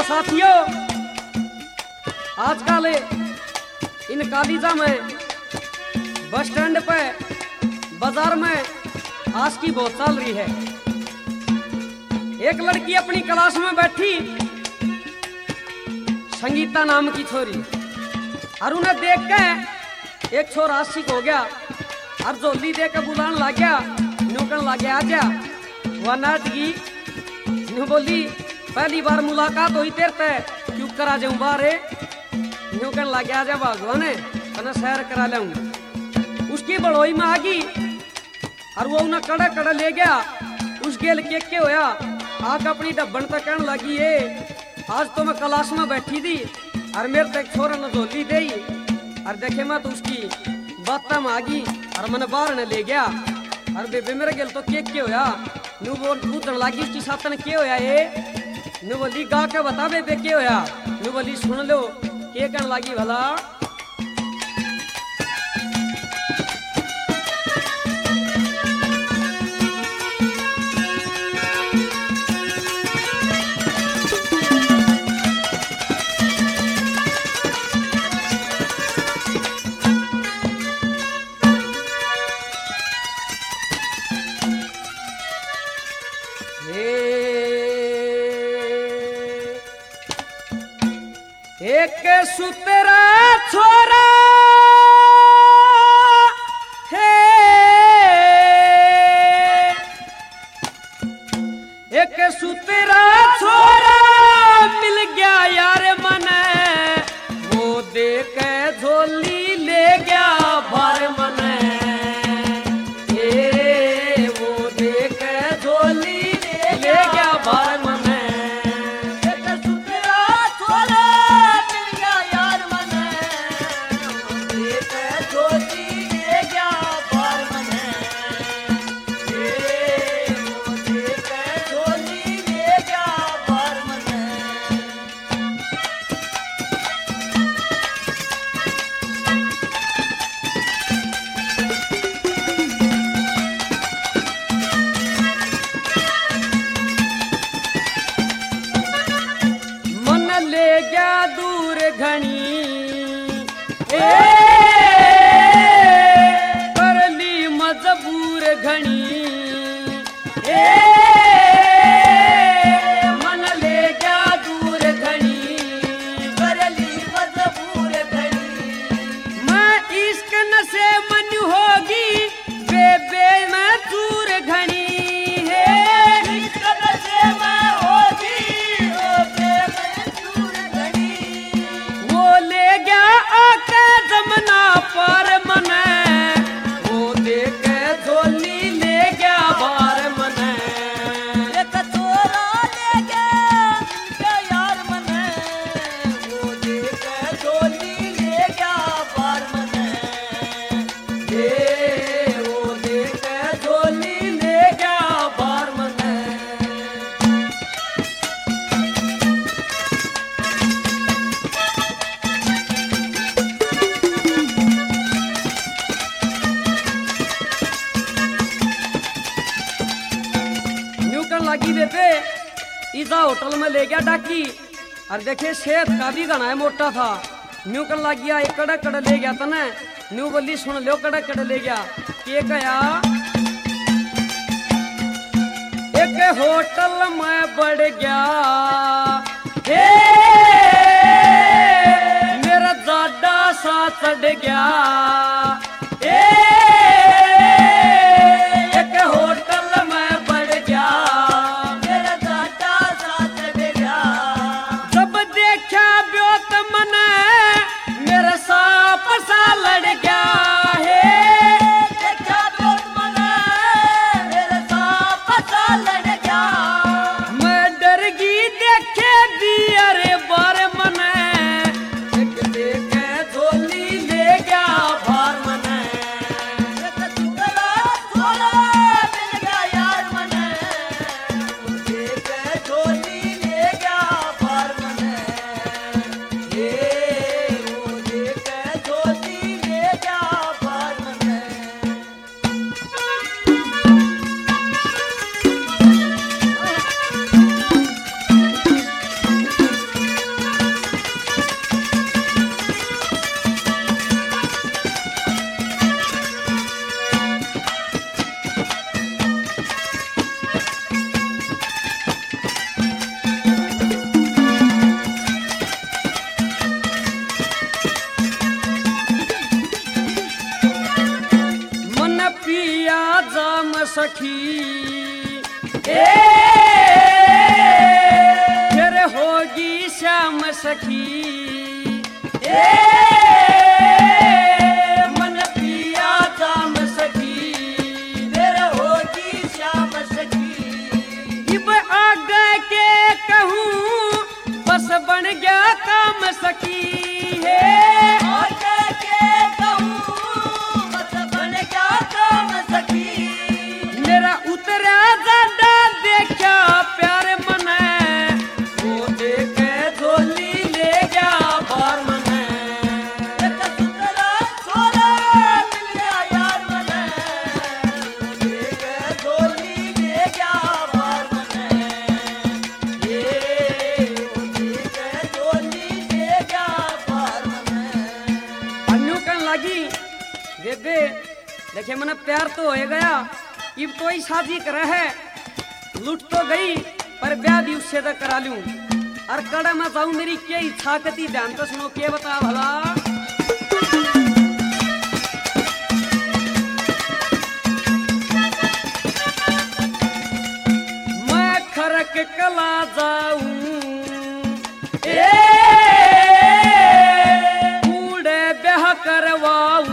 साथियों, आजकल इन कॉलेजा में, बस स्टैंड पे, बाजार में आज की बहुत चल रही है। एक लड़की अपनी क्लास में बैठी, संगीता नाम की छोरी, और उन्हें देख के एक छोरा आशिक हो गया और झोली दे के बुलाने लग गया, नुकन लग गया आजा। वह नाटकी नु बोली पहली बार मुलाकात हुई तेरे पे, क्यों करा जाऊं बारे, यूं कहने लग गया आजा भगवान कना सैर करा लाऊं। उसकी बड़ोई में आ गई और वो उन्हें कड़ा कड़ा ले गया। उस गेल के होया आग अपनी डब्बन तक कहने लगी है आज तो मैं क्लास में बैठी थी और मेरे तक छोरा ने झोली दे और देखे मैं तो उसकी बात में आ गई और मैंने बाहर ने ले गया और बेबे मेरे गेल तो के होया नु बोल पूछने लगी उसकी साथ ने के होया ये नु बोली गा के बता बेबे के होया नु बोली सुन लो के कहने लगी भला एक सुतरा छोरा है, एक सुतरा छोरा मिल गया यार मने, वो दे के झोली ले गया भर मने, वो दे के झोली ले गया भर मने। ले गया दूर घनी कर ली मजबूर घनी मन ले गया दूर घनी कर ली मजबूर घनी। मैं इश्क नशे मन होगी बेबे मैं दूर घनी पर मने, वो दे के झोली ले गया बार मने, एक छोरा ले गया यार मने, वो दे के झोली ले गया बार मने, वो दे के झोली ले गया बार मने। लगी बेबे इजा होटल में ले गया डाकी और देखे सेहत का भी गाना है मोटा था। न्यू कर लग गया एक कड़ा कड़ा ले गया तने न्यू बोली सुन लो कड़ा कड़ा ले गया के गया एक होटल में बढ़ गया मेरा जाडा सा चढ़ गया भार मन देखे मैंने प्यार तो हो गया, इब तो ही शादी करे है, लुट तो गई पर ब्याह भी उससे तो करा लूं। और कड़ा मैं जाऊं मेरी क्या इच्छा कती, ध्यान तो सुनो के बता भला। मैं खरक कला जाऊं बूढ़े ब्याह करवाऊं,